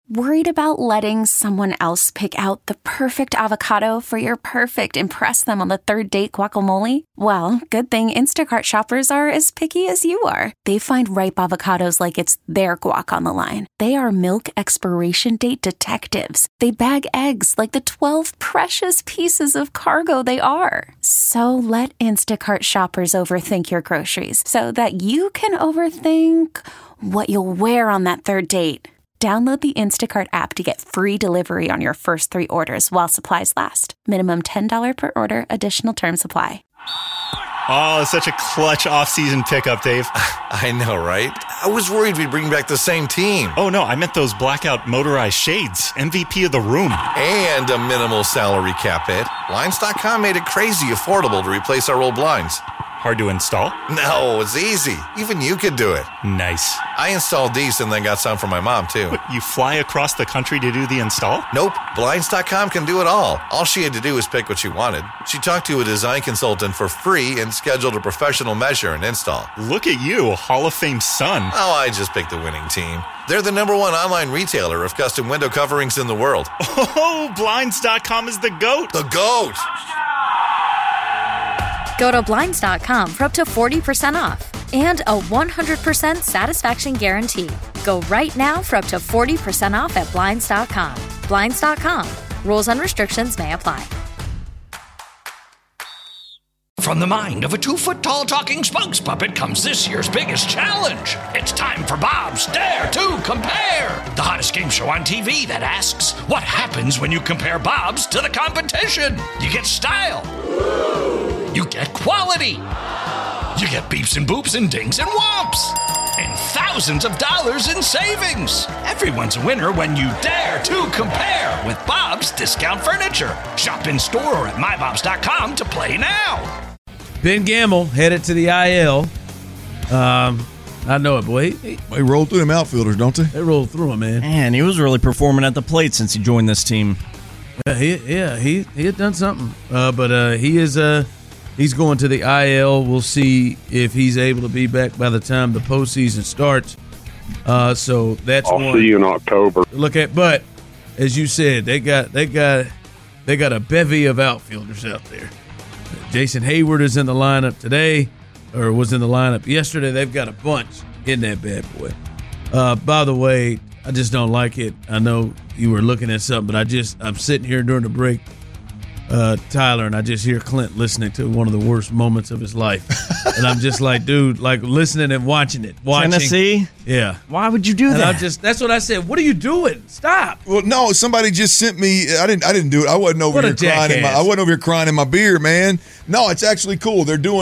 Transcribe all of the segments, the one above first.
Worried about letting someone else pick out the perfect avocado for your perfect impress them on the third date guacamole? Well, good thing Instacart shoppers are as picky as you are. They find ripe avocados like it's their guac on the line. They are milk expiration date detectives. They bag eggs like the 12 precious pieces of cargo they are. So let Instacart shoppers overthink your groceries so that you can overthink what you'll wear on that third date. Download the Instacart app to get free delivery on your first 3 orders while supplies last. Minimum $10 per order. Additional terms apply. Oh, such a clutch off-season pickup, Dave. I know, right? I was worried we'd bring back the same team. Oh, no, I meant those blackout motorized shades. MVP of the room. And a minimal salary cap hit. Blinds.com made it crazy affordable to replace our old blinds. Hard to install? No, it's easy. Even you could do it. Nice. I installed these and then got some for my mom, too. But you fly across the country to do the install? Nope. Blinds.com can do it all. All she had to do was pick what she wanted. She talked to a design consultant for free and scheduled a professional measure and install. Look at you, Hall of Fame son. Oh, I just picked the winning team. They're the #1 online retailer of custom window coverings in the world. Oh, Blinds.com is the GOAT. The GOAT! Go to Blinds.com for up to 40% off and a 100% satisfaction guarantee. Go right now for up to 40% off at Blinds.com. Blinds.com. Rules and restrictions may apply. From the mind of a 2-foot-tall talking spokes puppet comes this year's biggest challenge. It's time for Bob's Dare to Compare, the hottest game show on TV that asks, what happens when you compare Bob's to the competition? You get style. You get quality. You get beeps and boops and dings and whomps. And thousands of dollars in savings. Everyone's a winner when you dare to compare with Bob's Discount Furniture. Shop in store or at mybobs.com to play now. Ben Gamble headed to the IL. I know it, boy. They roll through them outfielders, don't they? They roll through him, man. Man, he was really performing at the plate since he joined this team. He had done something. But he's going to the IL. We'll see if he's able to be back by the time the postseason starts. So that's I'll see you in October. Look at, but as you said, they got a bevy of outfielders out there. Jason Hayward is in the lineup today, or was in the lineup yesterday. They've got a bunch in that bad boy. By the way, I just don't like it. I know you were looking at something, but I'm sitting here during the break, Tyler, and I just hear Clint listening to one of the worst moments of his life. And I'm just like, dude, like listening and watching it. Tennessee? Yeah. Why would you do that? That's what I said. What are you doing? Stop. Well, no, somebody just sent me. I didn't do it. I wasn't over here crying. I wasn't over here crying in my beer, man. No, it's actually cool. They're doing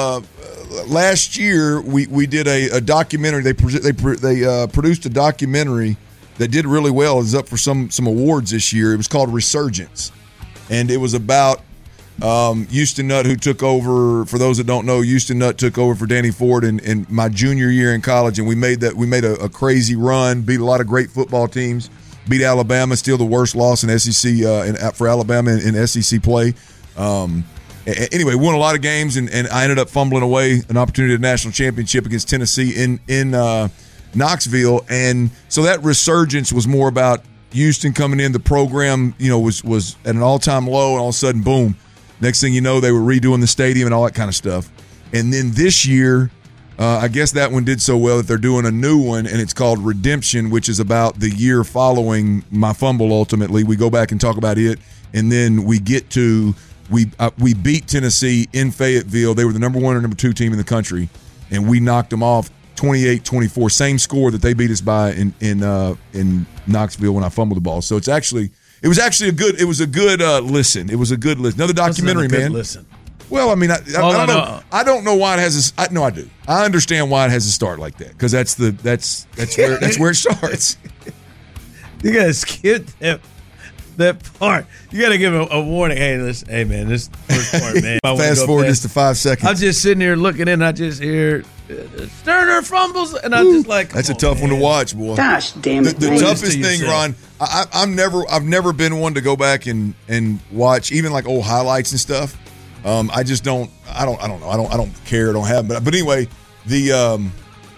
last year we did a documentary. They produced a documentary that did really well. It was up for some awards this year. It was called Resurgence. And it was about Houston Nutt, who took over. For those that don't know, Houston Nutt took over for Danny Ford in my junior year in college, and we made a crazy run, beat a lot of great football teams, beat Alabama, still the worst loss in SEC for Alabama in SEC play. Anyway, won a lot of games, and I ended up fumbling away an opportunity at a national championship against Tennessee in Knoxville, and so that resurgence was more about Houston coming in. The program, was at an all-time low, and all of a sudden, boom. Next thing you know, they were redoing the stadium and all that kind of stuff. And then this year, I guess that one did so well that they're doing a new one, and it's called Redemption, which is about the year following my fumble ultimately. We go back and talk about it, and then we get to we beat Tennessee in Fayetteville. They were the number 1 or number 2 team in the country, and we knocked them off 28-24, same score that they beat us by in Knoxville when I fumbled the ball. So it was actually a good listen. It was a good listen. Another documentary, man. Listen. Well, I mean, I don't know. I don't know why it has a. No, I do. I understand why it has a start like that, because that's where it starts. You gotta skip that part. You gotta give a warning. Hey, listen. Hey, man, this first part, man. Fast forward just to 5 seconds. I'm just sitting here looking in. I just hear Sterner fumbles, and I'm just like, that's a tough one to watch, boy. Gosh, damn it! The toughest thing, Ron. I've never been one to go back and watch even like old highlights and stuff. I just don't. I don't know. I don't care. I don't have. But anyway,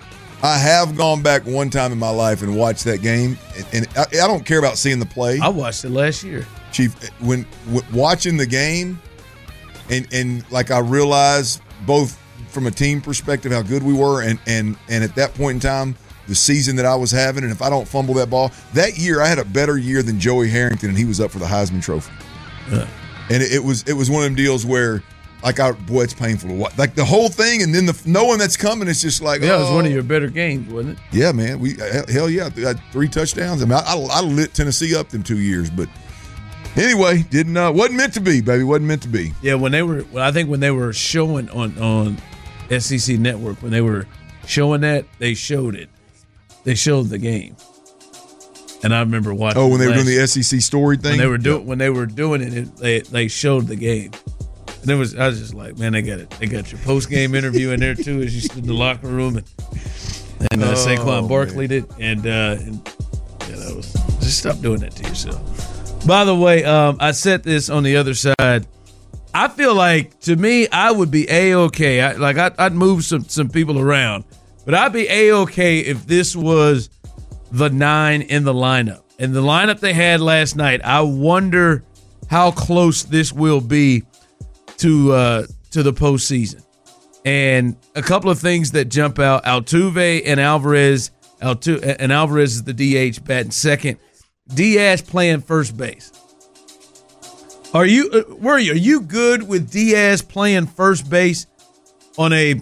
I have gone back one time in my life and watched that game, and I don't care about seeing the play. I watched it last year, Chief. When watching the game, and like I realized both from a team perspective how good we were, and at that point in time, the season that I was having, and if I don't fumble that ball, that year I had a better year than Joey Harrington, and he was up for the Heisman Trophy. Yeah. And it was one of them deals where, like, it's painful to watch. Like the whole thing, and then knowing that's coming, it's just like, it was one of your better games, wasn't it? Yeah, man. Hell yeah, I had 3 touchdowns. I mean, I lit Tennessee up them 2 years, but anyway, wasn't meant to be, baby. Wasn't meant to be. Yeah, when they were showing on SEC Network, when they were showing that, they showed it. They showed the game, and I remember watching. Oh, when they were doing the SEC story thing. When they were doing it, they showed the game, and I was just like, man, they got it. They got your post game interview in there too, as you stood in the locker room, and Saquon Barkley did, and that was just stop doing that to yourself. By the way, I said this on the other side. I feel like, to me, I would be A-okay. I'd move some people around. But I'd be A-okay if this was the 9 in the lineup. And the lineup they had last night, I wonder how close this will be to the postseason. And a couple of things that jump out: Altuve and Alvarez. And Alvarez is the DH, batting second. Diaz playing first base. Are you good with Diaz playing first base on a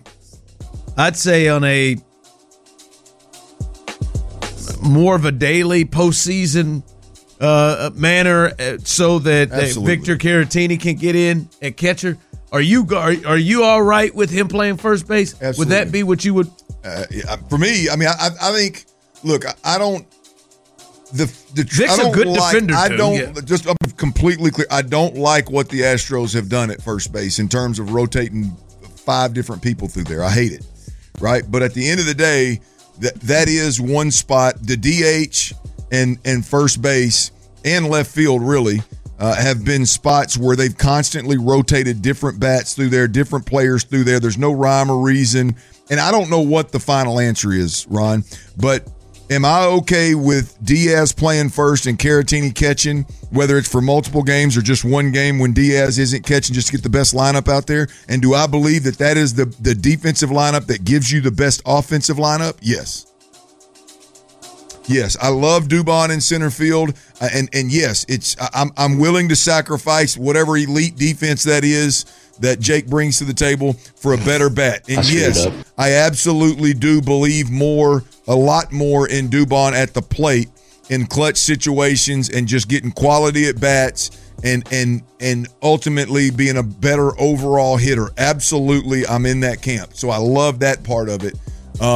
more of a daily postseason manner, so that Victor Caratini can get in at catcher? Are you all right with him playing first base? Absolutely. Would that be what you would? For me, I mean, I think. Look, I don't. Vic's a good defender. I'm completely clear. I don't like what the Astros have done at first base in terms of rotating 5 different people through there. I hate it. Right, but at the end of the day, that is one spot. The DH and first base and left field really have been spots where they've constantly rotated different bats through there, different players through there. There's no rhyme or reason, and I don't know what the final answer is, Ron. But am I okay with Diaz playing first and Caratini catching, whether it's for multiple games or just one game when Diaz isn't catching, just to get the best lineup out there? And do I believe that is the defensive lineup that gives you the best offensive lineup? Yes. Yes, I love Dubon in center field, and yes, I'm willing to sacrifice whatever elite defense that is that Jake brings to the table for a better bat. And yes, I absolutely do believe a lot more in Dubon at the plate in clutch situations and just getting quality at bats and ultimately being a better overall hitter. Absolutely, I'm in that camp. So I love that part of it.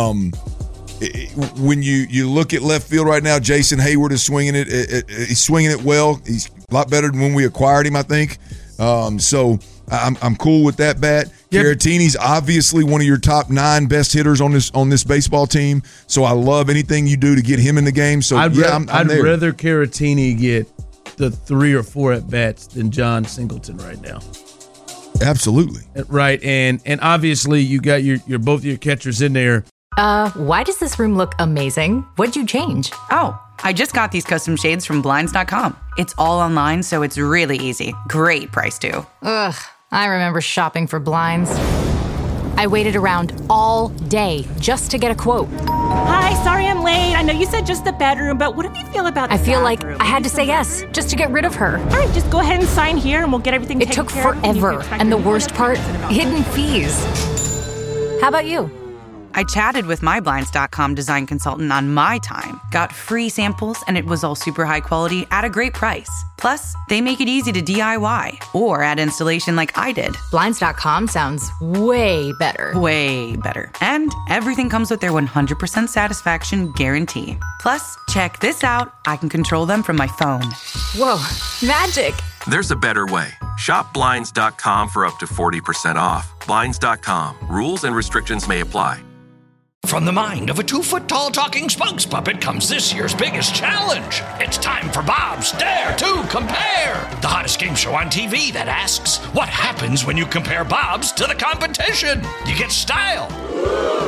When you look at left field right now, Jason Hayward is swinging it. He's swinging it well. He's a lot better than when we acquired him, I think. So I'm cool with that bat. Yep. Caratini's obviously one of your top 9 best hitters on this baseball team. So I love anything you do to get him in the game. So I'd there. rather Caratini get the 3 or 4 at bats than John Singleton right now. Absolutely. Right, and obviously you got your both your catchers in there. Why does this room look amazing? What'd you change? Oh, I just got these custom shades from Blinds.com. It's all online, so it's really easy. Great price, too. Ugh, I remember shopping for blinds. I waited around all day just to get a quote. Hi, sorry I'm late. I know you said just the bedroom, but what do you feel about the I feel bathroom? like I had to say yes, just to get rid of her. All right, just go ahead and sign here and we'll get everything taken care of. It took forever, and the worst part, hidden fees. How about you? I chatted with my Blinds.com design consultant on my time, got free samples, and it was all super high quality at a great price. Plus, they make it easy to DIY or add installation like I did. Blinds.com sounds way better. Way better. And everything comes with their 100% satisfaction guarantee. Plus, check this out. I can control them from my phone. Whoa, magic. There's a better way. Shop Blinds.com for up to 40% off. Blinds.com. Rules and restrictions may apply. From the mind of a 2-foot-tall talking spokes puppet comes this year's biggest challenge. It's time for Bob's Dare to Compare, the hottest game show on TV that asks, what happens when you compare Bob's to the competition? You get style,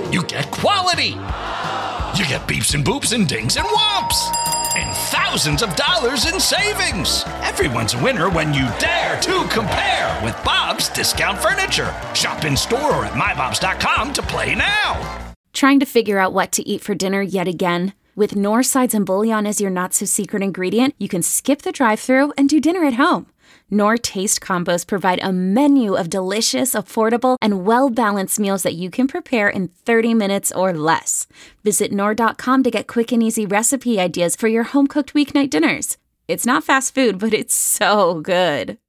you get quality. You get beeps and boops and dings and whomps. And thousands of dollars in savings. Everyone's a winner when you dare to compare with Bob's Discount Furniture. Shop in store or at mybobs.com to play now. Trying to figure out what to eat for dinner yet again? With Knorr sides and bouillon as your not-so-secret ingredient, you can skip the drive-thru and do dinner at home. Knorr Taste Combos provide a menu of delicious, affordable, and well-balanced meals that you can prepare in 30 minutes or less. Visit Knorr.com to get quick and easy recipe ideas for your home-cooked weeknight dinners. It's not fast food, but it's so good.